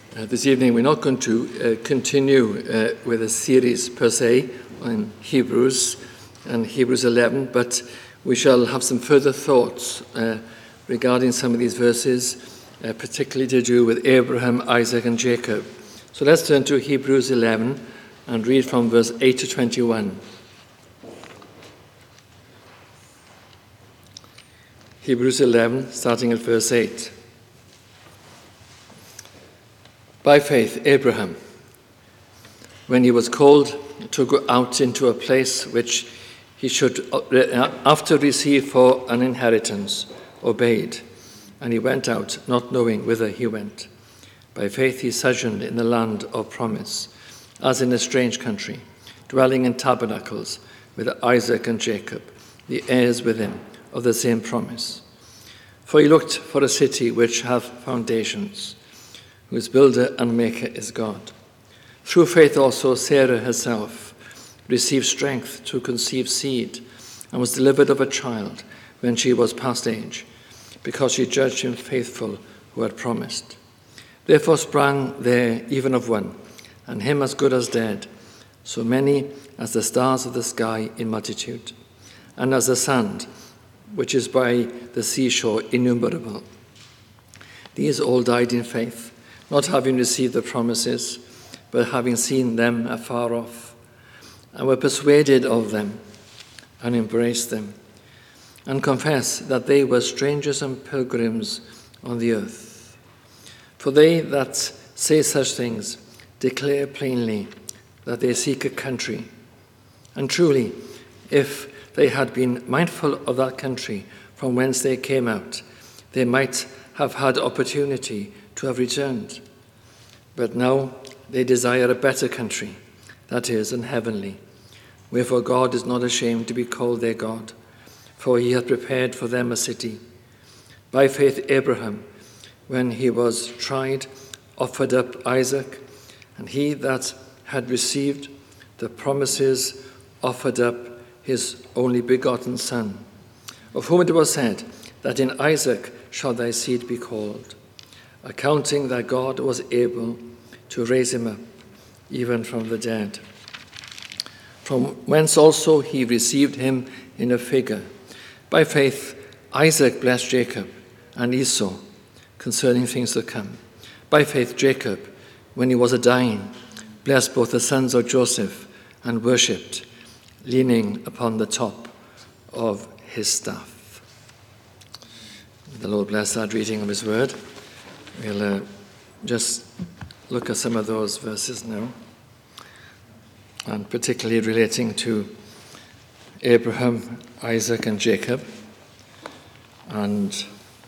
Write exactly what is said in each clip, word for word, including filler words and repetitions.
Uh, this evening we're not going to uh, continue uh, with a series per se on Hebrews and Hebrews eleven, but we shall have some further thoughts uh, regarding some of these verses, uh, particularly to do with Abraham, Isaac and Jacob. So let's turn to Hebrews eleven and read from verse eight to twenty-one. Hebrews eleven, starting at verse eight. By faith, Abraham, when he was called to go out into a place which he should after receive for an inheritance, obeyed, and he went out, not knowing whither he went. By faith he sojourned in the land of promise, as in a strange country, dwelling in tabernacles with Isaac and Jacob, the heirs with him of the same promise. For he looked for a city which hath foundations, whose builder and maker is God. Through faith also Sarah herself received strength to conceive seed, and was delivered of a child when she was past age, because she judged him faithful who had promised. Therefore sprang there even of one, and him as good as dead, so many as the stars of the sky in multitude, and as the sand which is by the seashore innumerable. These all died in faith, not having received the promises, but having seen them afar off, and were persuaded of them, and embraced them, and confessed that they were strangers and pilgrims on the earth. For they that say such things declare plainly that they seek a country. And truly, if they had been mindful of that country from whence they came out, they might have had opportunity to have returned. But now they desire a better country, that is, an heavenly. Wherefore God is not ashamed to be called their God, for he hath prepared for them a city. By faith Abraham, when he was tried, offered up Isaac, and he that had received the promises offered up his only begotten son, of whom it was said, that in Isaac shall thy seed be called, accounting that God was able to raise him up, even from the dead. From whence also he received him in a figure. By faith Isaac blessed Jacob and Esau concerning things to come. By faith Jacob, when he was a dying, blessed both the sons of Joseph and worshipped, leaning upon the top of his staff. The Lord bless that reading of his word. We'll uh, just look at some of those verses now, and particularly relating to Abraham, Isaac, and Jacob, and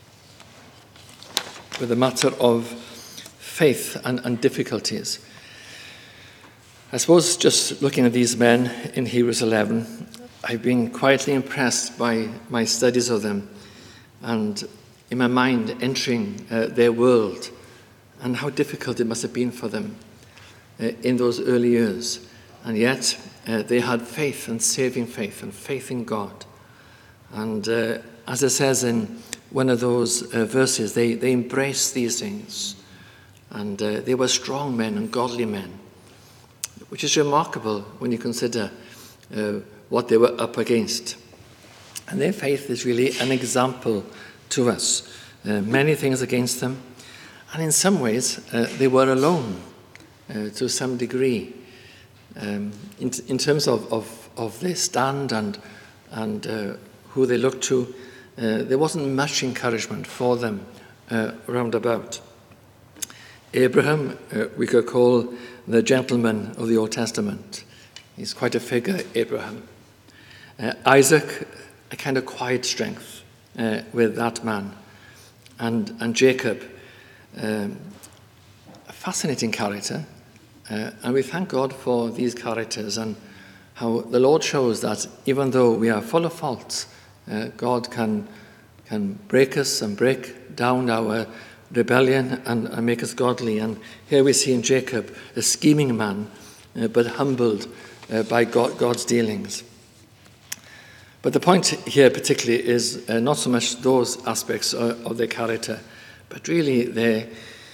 with the matter of faith and, and difficulties. I suppose just looking at these men in Hebrews eleven, I've been quietly impressed by my studies of them, and in my mind entering uh, their world, and how difficult it must have been for them uh, in those early years. And yet uh, they had faith and saving faith and faith in God. And uh, as it says in one of those uh, verses, they, they embraced these things. And uh, they were strong men and godly men, which is remarkable when you consider uh, what they were up against. And their faith is really an example to us. Uh, many things against them. And in some ways, uh, they were alone uh, to some degree. Um, in, in terms of, of, of their stand and, and uh, who they looked to, uh, there wasn't much encouragement for them uh, round about. Abraham, uh, we could call the gentleman of the Old Testament. He's quite a figure, Abraham. Uh, Isaac, a kind of quiet strength uh, with that man. And, and Jacob, um, a fascinating character. Uh, and we thank God for these characters and how the Lord shows that even though we are full of faults, uh, God can can break us and break down our rebellion and, and make us godly. And here we see in Jacob a scheming man, uh, but humbled uh, by God, God's dealings. But the point here particularly is uh, not so much those aspects of, of their character, but really their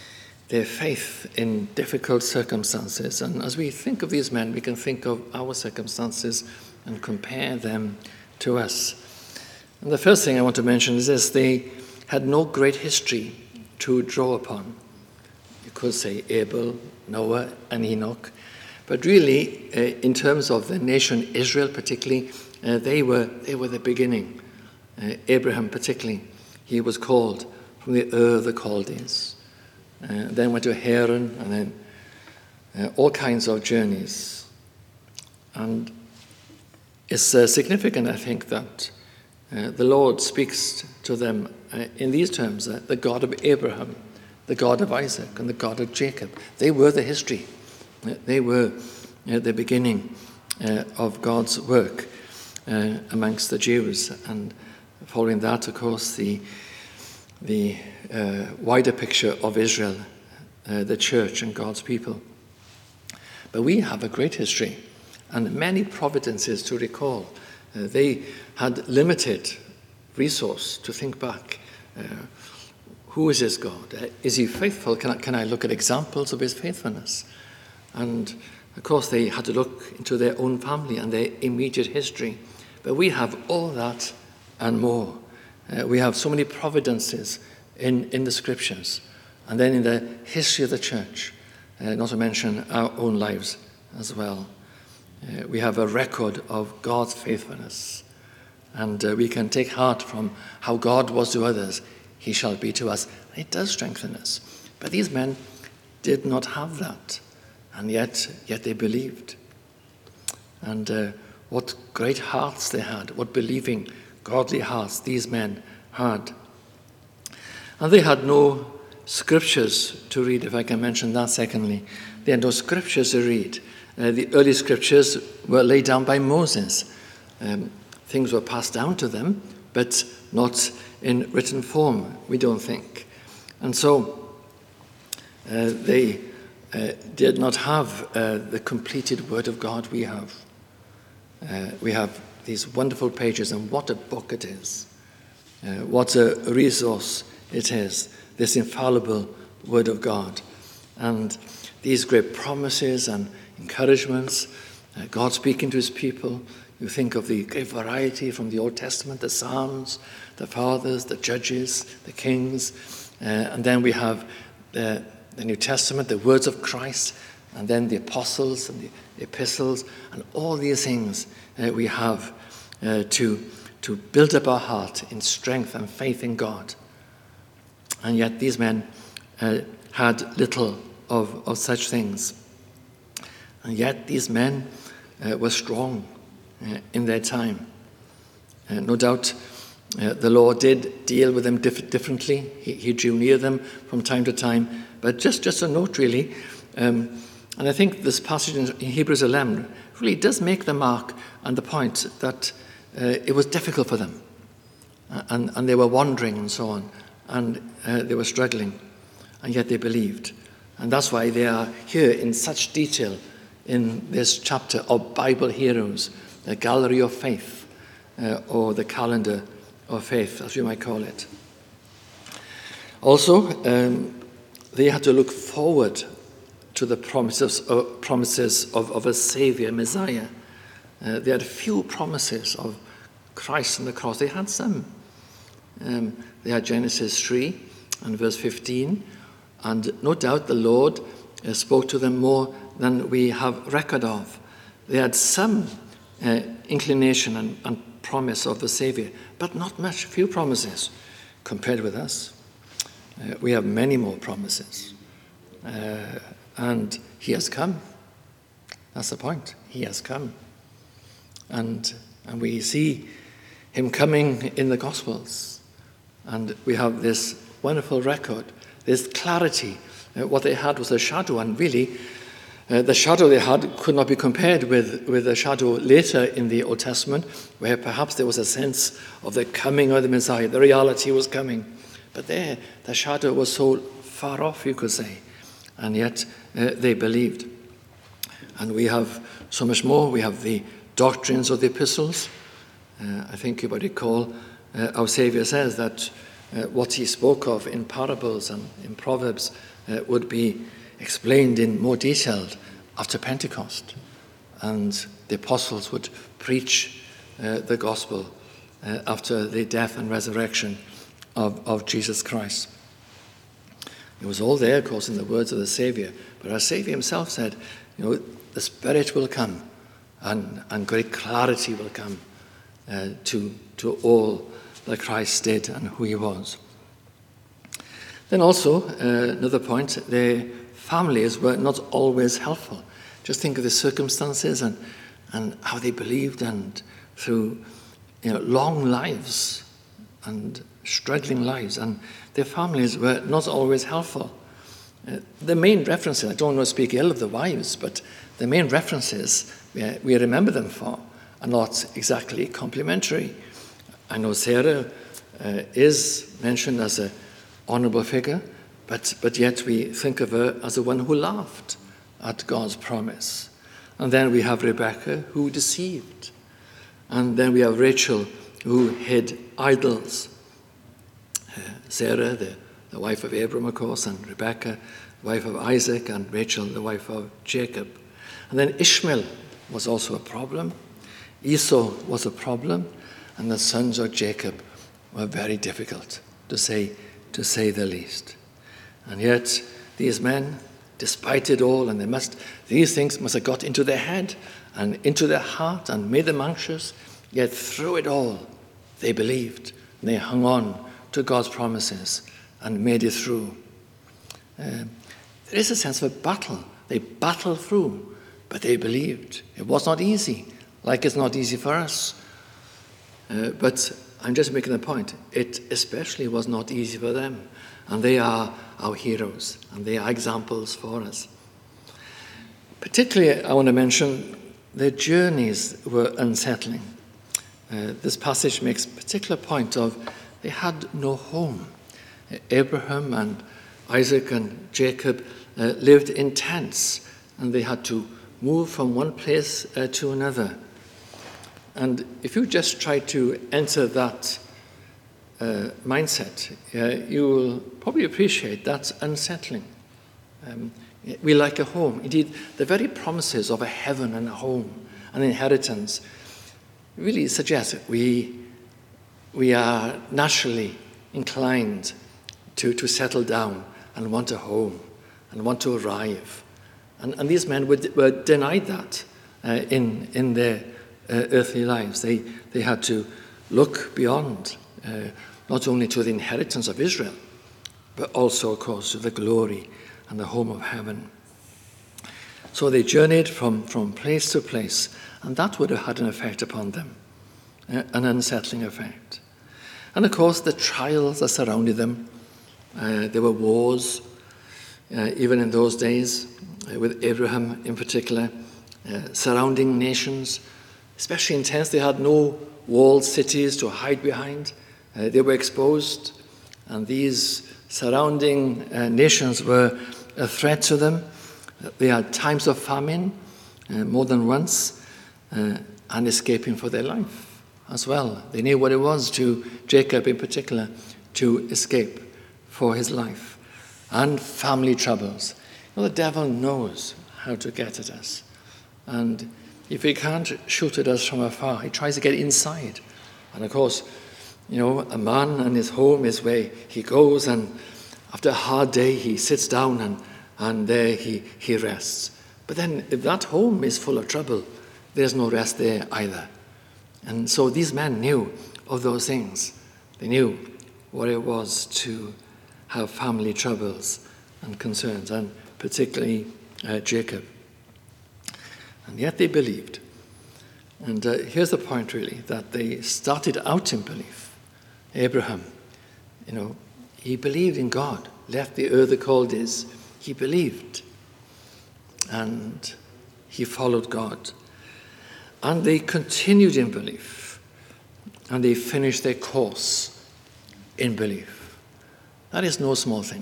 their faith in difficult circumstances. And as we think of these men, we can think of our circumstances and compare them to us. And the first thing I want to mention is this: they had no great history to draw upon. You could say Abel, Noah, and Enoch. But really, uh, in terms of the nation Israel particularly, uh, they were they were the beginning. Uh, Abraham particularly, he was called from the Ur of the Chaldees. Uh, then went to Haran, and then uh, all kinds of journeys. And it's uh, significant, I think, that uh, the Lord speaks to them uh, in these terms: uh, the God of Abraham, the God of Isaac, and the God of Jacob. They were the history. Uh, they were uh, the beginning uh, of God's work uh, amongst the Jews. And following that, of course, the the uh, wider picture of Israel, uh, the church and God's people. But we have a great history and many providences to recall. Uh, they had limited resource to think back. Uh, who is this God? Uh, is he faithful? Can I, can I look at examples of his faithfulness? And of course they had to look into their own family and their immediate history. But we have all that and more. Uh, we have so many providences in, in the scriptures, and then in the history of the church, uh, not to mention our own lives as well. Uh, we have a record of God's faithfulness, and uh, we can take heart from how God was to others, he shall be to us. It does strengthen us. But these men did not have that, and yet, yet they believed. And uh, what great hearts they had, what believing godly hearts these men had. And they had no scriptures to read, if I can mention that secondly. They had no scriptures to read. Uh, the early scriptures were laid down by Moses. Um, things were passed down to them, but not in written form, we don't think. And so uh, they uh, did not have uh, the completed word of God we have. Uh, we have these wonderful pages, and what a book it is. Uh, what a resource it is, this infallible word of God. And these great promises and encouragements, uh, God speaking to his people. You think of the great variety from the Old Testament, the Psalms, the Fathers, the Judges, the Kings. Uh, and then we have the, the New Testament, the words of Christ, and then the apostles and the epistles, and all these things uh, we have uh, to, to build up our heart in strength and faith in God. And yet these men uh, had little of, of such things. And yet these men uh, were strong uh, in their time. Uh, no doubt uh, the Lord did deal with them diff- differently. He, he drew near them from time to time. But just, just a note, really, um, and I think this passage in Hebrews eleven really does make the mark and the point that uh, it was difficult for them. Uh, and, and they were wandering and so on. And uh, they were struggling. And yet they believed. And that's why they are here in such detail in this chapter of Bible heroes, the gallery of faith, uh, or the calendar of faith, as we might call it. Also, um, they had to look forward to the promises, uh, promises of, of a Savior, Messiah. Uh, they had few promises of Christ on the cross. They had some. Um, they had Genesis three and verse fifteen, and no doubt the Lord uh, spoke to them more than we have record of. They had some uh, inclination and, and promise of the Savior, but not much, few promises compared with us. Uh, we have many more promises. Uh, and he has come. That's the point. He has come. And, and we see him coming in the Gospels. And we have this wonderful record, this clarity. Uh, what they had was a shadow, and really uh, the shadow they had could not be compared with, with the shadow later in the Old Testament, where perhaps there was a sense of the coming of the Messiah. The reality was coming. But there, the shadow was so far off, you could say. And yet uh, they believed. And we have so much more. We have the doctrines of the epistles. Uh, I think you might recall uh, our Saviour says that uh, what he spoke of in parables and in Proverbs uh, would be explained in more detail after Pentecost. And the apostles would preach uh, the gospel uh, after the death and resurrection of, of Jesus Christ. It was all there, of course, in the words of the Saviour. But our Saviour himself said, you know, the Spirit will come and, and great clarity will come uh, to, to all that Christ did and who he was. Then also, uh, another point, their families were not always helpful. Just think of the circumstances and, and how they believed, and through you know, long lives and struggling lives, and their families were not always helpful. Uh, the main references, I don't want to speak ill of the wives, but the main references we, we remember them for are not exactly complimentary. I know Sarah uh, is mentioned as an honourable figure, but, but yet we think of her as the one who laughed at God's promise. And then we have Rebecca, who deceived. And then we have Rachel, who hid idols. Uh, Sarah, the, the wife of Abram, of course, and Rebecca, the wife of Isaac, and Rachel, the wife of Jacob. And then Ishmael was also a problem. Esau was a problem. And the sons of Jacob were very difficult, to say, to say the least. And yet, these men, despite it all, and they must, these things must have got into their head and into their heart and made them anxious, yet through it all, they believed. And they hung on to God's promises and made it through. Um, there is a sense of a battle. They battled through, but they believed. It was not easy, like it's not easy for us. Uh, but I'm just making the point, it especially was not easy for them. And they are our heroes, and they are examples for us. Particularly, I want to mention their journeys were unsettling. Uh, this passage makes a particular point of they had no home. Abraham and Isaac and Jacob uh, lived in tents, and they had to move from one place uh, to another. And if you just try to enter that uh, mindset, uh, you will probably appreciate that's unsettling. Um, we like a home. Indeed, the very promises of a heaven and a home, an inheritance, really suggest that we, we are naturally inclined to, to settle down and want a home and want to arrive. And, and these men were, were denied that uh, in, in their Uh, earthly lives. They, they had to look beyond, uh, not only to the inheritance of Israel, but also, of course, to the glory and the home of heaven. So they journeyed from, from place to place, and that would have had an effect upon them, uh, an unsettling effect. And of course, the trials that surrounded them, uh, there were wars, uh, even in those days, uh, with Abraham in particular, uh, surrounding nations, especially intense. They had no walled cities to hide behind. Uh, they were exposed, and these surrounding uh, nations were a threat to them. They had times of famine, uh, more than once, uh, and escaping for their life as well. They knew what it was to Jacob in particular to escape for his life. And family troubles. You know, the devil knows how to get at us. And if he can't shoot at us from afar, he tries to get inside. And of course, you know, a man and his home is where he goes, and after a hard day, he sits down and, and there he, he rests. But then if that home is full of trouble, there's no rest there either. And so these men knew of those things. They knew what it was to have family troubles and concerns, and particularly uh, Jacob. And yet they believed. And uh, here's the point, really, that they started out in belief. Abraham, you know, he believed in God, left the Ur the Chaldees. He believed. And he followed God. And they continued in belief. And they finished their course in belief. That is no small thing.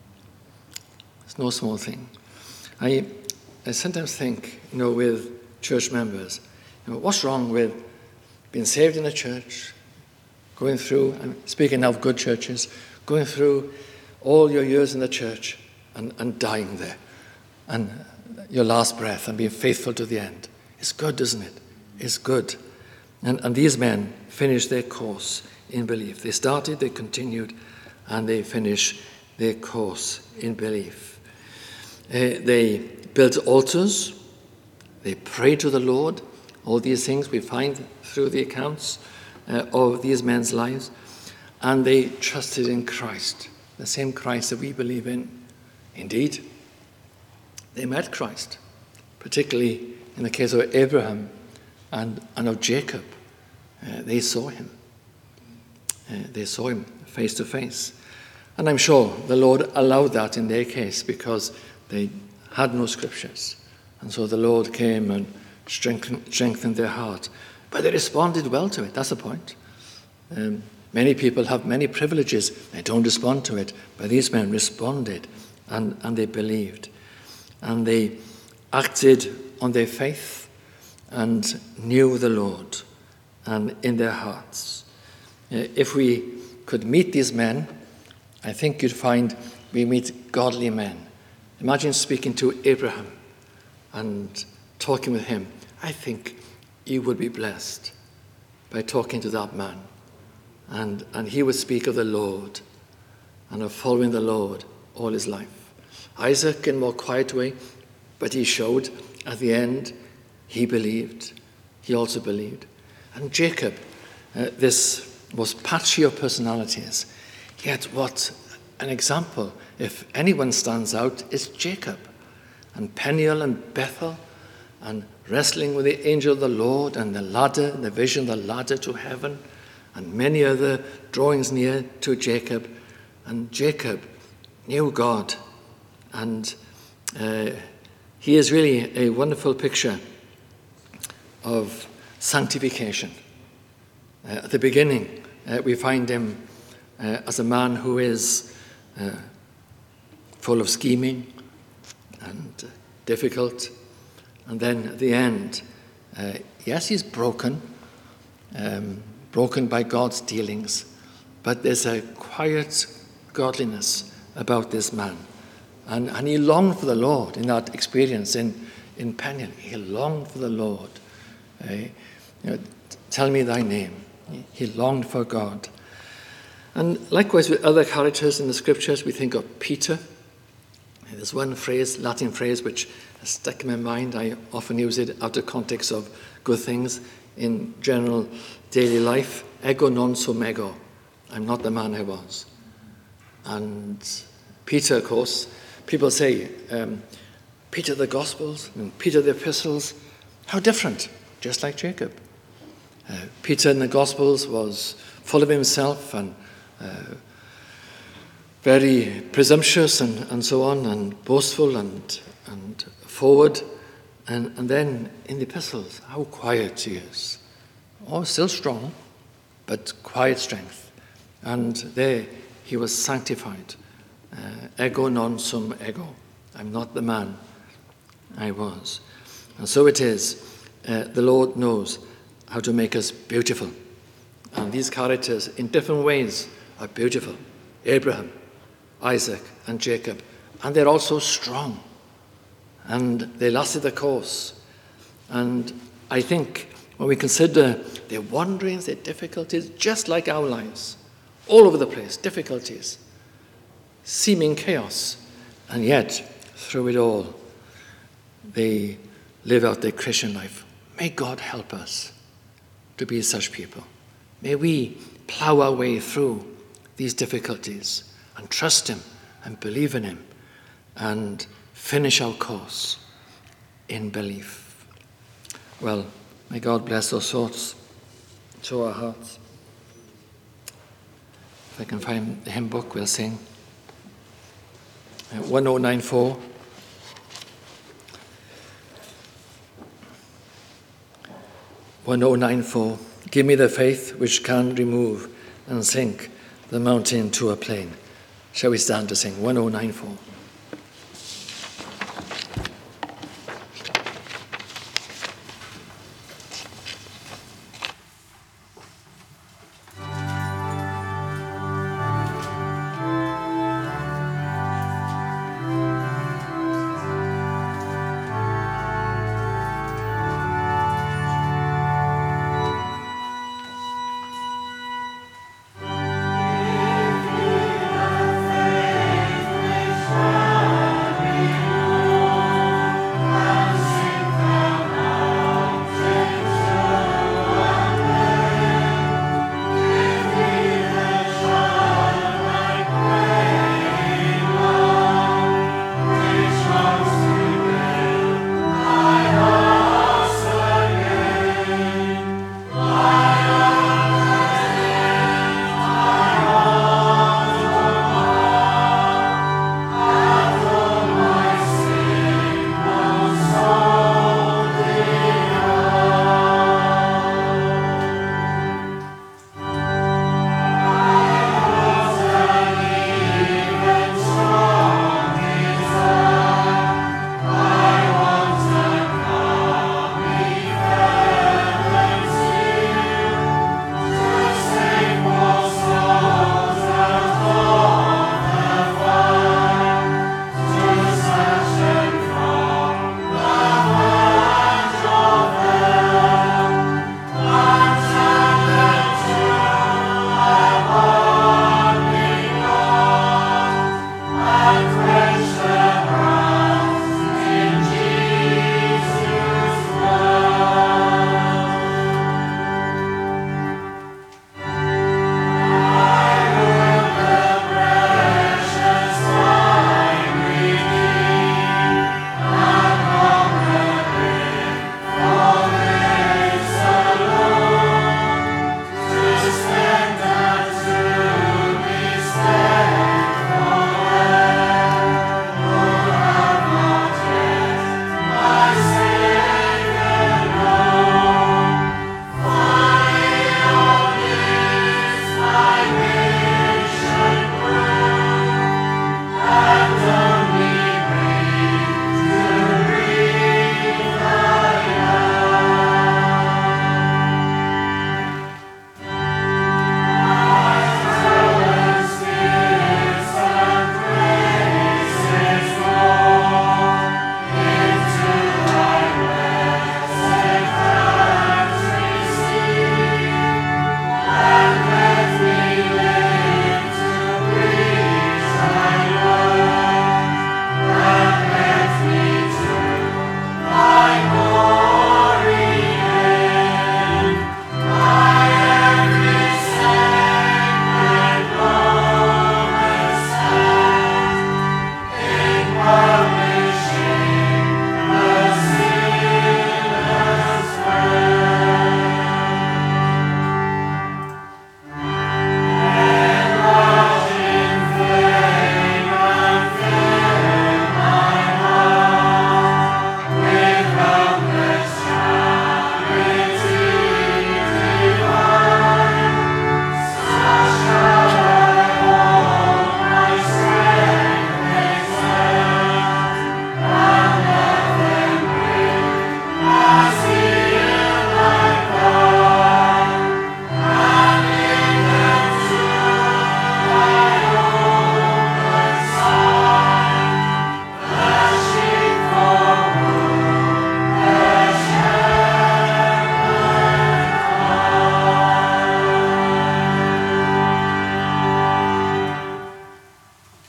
It's no small thing. I I sometimes think, you know, with church members, you know, what's wrong with being saved in a church, going through, I'm speaking now of good churches, going through all your years in the church and, and dying there, and your last breath, and being faithful to the end. It's good, isn't it? It's good. And, and these men finished their course in belief. They started, they continued, and they finished their course in belief. Uh, they built altars. They prayed to the Lord. All these things we find through the accounts uh, of these men's lives. And they trusted in Christ, the same Christ that we believe in. Indeed, they met Christ, particularly in the case of Abraham and, and of Jacob. Uh, they saw him. Uh, they saw him face to face. And I'm sure the Lord allowed that in their case because they had no scriptures. And so the Lord came and strengthened, strengthened their heart. But they responded well to it. That's the point. Um, many people have many privileges. They don't respond to it. But these men responded, and, and they believed. And they acted on their faith and knew the Lord and in their hearts. Uh, if we could meet these men, I think you'd find we meet godly men. Imagine speaking to Abraham and talking with him. I think you would be blessed by talking to that man. And, and he would speak of the Lord and of following the Lord all his life. Isaac in a more quiet way, but he showed at the end he believed. He also believed. And Jacob, uh, this most patchy of personalities, yet what an example. If anyone stands out, it's Jacob. And Peniel and Bethel, and wrestling with the angel of the Lord, and the ladder, the vision, the ladder to heaven, and many other drawings near to Jacob. And Jacob knew God. And uh, he is really a wonderful picture of sanctification. Uh, at the beginning, uh, we find him uh, as a man who is uh, full of scheming and uh, difficult. And then at the end, uh, yes, he's broken, um, broken by God's dealings, but there's a quiet godliness about this man. And, and he longed for the Lord in that experience in, in Peniel. He longed for the Lord. Uh, you know, tell me thy name. He longed for God. And likewise with other characters in the scriptures, we think of Peter. There's one phrase, Latin phrase, which has stuck in my mind. I often use it out of context of good things in general daily life. Ego non sum ego. I'm not the man I was. And Peter, of course, people say, um, Peter the Gospels and Peter the Epistles, how different, just like Jacob. Uh, Peter in the Gospels was full of himself and uh, very presumptuous and, and so on, and boastful and, and forward. And, and then in the epistles, how quiet he is. Oh, still strong, but quiet strength. And there he was sanctified. Uh, ego non sum ego. I'm not the man I was. And so it is. Uh, the Lord knows how to make us beautiful. And these characters in different ways are beautiful. Abraham, Isaac, and Jacob. And they're also strong. And they lasted the course. And I think when we consider their wanderings, their difficulties, just like our lives, all over the place, difficulties, seeming chaos, and yet through it all, they live out their Christian life. May God help us to be such people. May we plow our way through these difficulties and trust him and believe in him and finish our course in belief. Well, may God bless those thoughts to our hearts. If I can find the hymn book, we'll sing. Uh, one oh nine four. one oh nine four. Give me the faith which can remove and sink the mountain to a plain. Shall we stand to sing? one oh nine four.